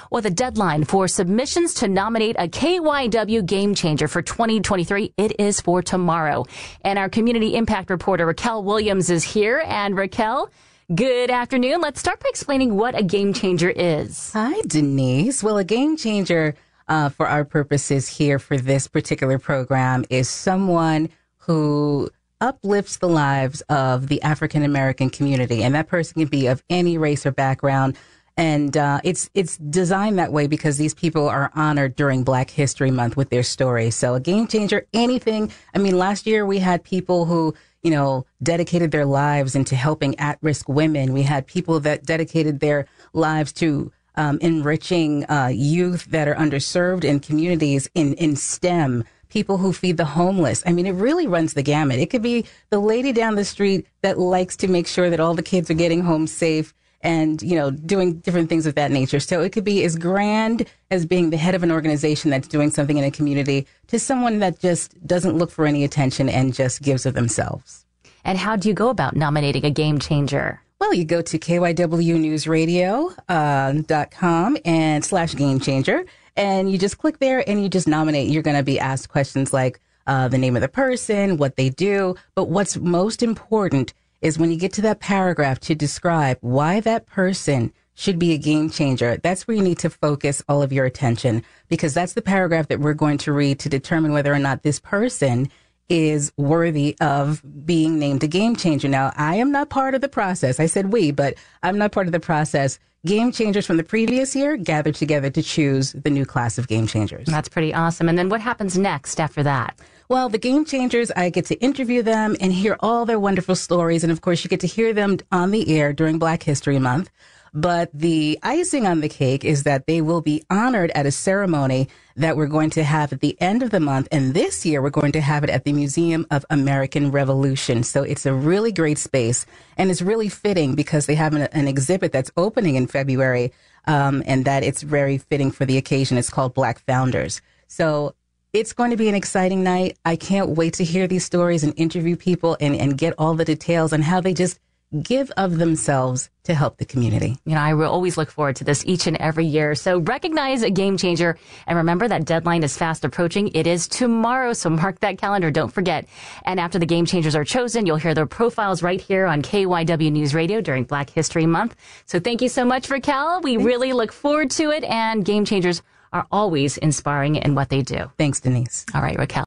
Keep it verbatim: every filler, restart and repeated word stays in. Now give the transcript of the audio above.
Well, the deadline for submissions to nominate a K Y W Game Changer for twenty twenty-three, it is for tomorrow. And our community impact reporter, Raquel Williams, is here. And Raquel, good afternoon. Let's start by explaining what a game changer is. Hi, Denise. Well, a game changer uh, for our purposes here for this particular program is someone who uplifts the lives of the African American community. And that person can be of any race or background. And uh, it's it's designed that way because these people are honored during Black History Month with their story. So a game changer, anything. I mean, last year we had people who, you know, dedicated their lives into helping at-risk women. We had people that dedicated their lives to um, enriching uh, youth that are underserved in communities in, in STEM. People who feed the homeless. I mean, it really runs the gamut. It could be the lady down the street that likes to make sure that all the kids are getting home safe and, you know, doing different things of that nature. So it could be as grand as being the head of an organization that's doing something in a community to someone that just doesn't look for any attention and just gives of themselves. And how do you go about nominating a game changer? Well, you go to K Y W News Radio uh, dot com and slash game changer, and you just click there and you just nominate. You're going to be asked questions like uh, the name of the person, what they do. But what's most important is when you get to that paragraph to describe why that person should be a game changer. That's where you need to focus all of your attention, because that's the paragraph that we're going to read to determine whether or not this person is worthy of being named a game changer. Now, I am not part of the process. I said we, but I'm not part of the process. Game changers from the previous year gathered together to choose the new class of game changers. That's pretty awesome. And then what happens next after that? Well, the game changers, I get to interview them and hear all their wonderful stories. And of course, you get to hear them on the air during Black History Month. But the icing on the cake is that they will be honored at a ceremony that we're going to have at the end of the month. And this year, we're going to have it at the Museum of American Revolution. So it's a really great space. And it's really fitting because they have an, an exhibit that's opening in February, um, and that it's very fitting for the occasion. It's called Black Founders. So it's going to be an exciting night. I can't wait to hear these stories and interview people and, and get all the details on how they just give of themselves to help the community. You know, I will always look forward to this each and every year. So recognize a game changer. And remember that deadline is fast approaching. It is tomorrow. So mark that calendar. Don't forget. And after the game changers are chosen, you'll hear their profiles right here on K Y W News Radio during Black History Month. So thank you so much, Raquel. We Thanks. really look forward to it. And game changers are always inspiring in what they do. Thanks, Denise. All right, Raquel.